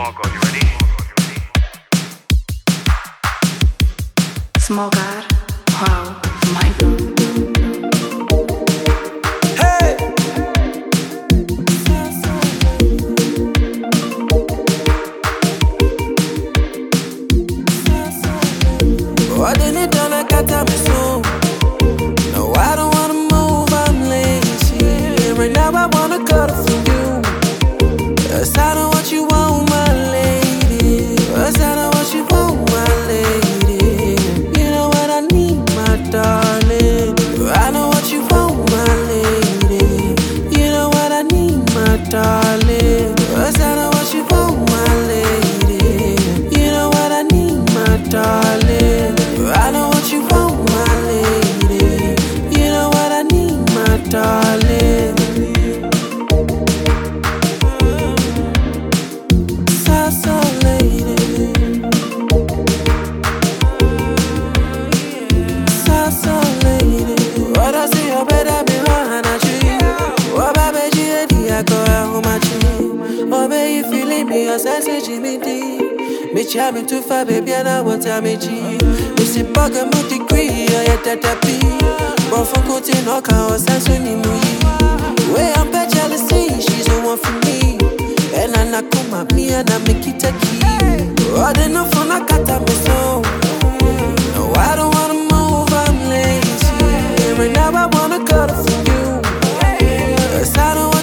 Small God, you ready? Small God, wow, my God. Hey! Why didn't it done like I tell me so? No, I don't wanna move, I'm lazy. And right now I wanna cut it from you. 'Cause I know what you want, my lady. 'Cause I know what you want, my lady. You know what I need, my darling. I know what you want, my lady. You know what I need, my darling. 'Cause I know what you want, my lady. You know what I need, my darling. I know what you want, my lady. You know what I need, my darling. So lady. So lady. What I see, I better be one and tree. What baby, I go out home, my tree. Oh, baby, you feeling me? Your sense is Jimmy D. Me charming too far, baby, and I want to meet you. It's a bug and degree, or your therapy. But for cutting no car, sense when you move. Way I'm bad jealousy, she's the one for me. And I come at me and I make it a key. Oh, they know for na kata me so. No, I don't wanna move, I'm lazy. And right now I wanna cut it from you. 'Cause I don't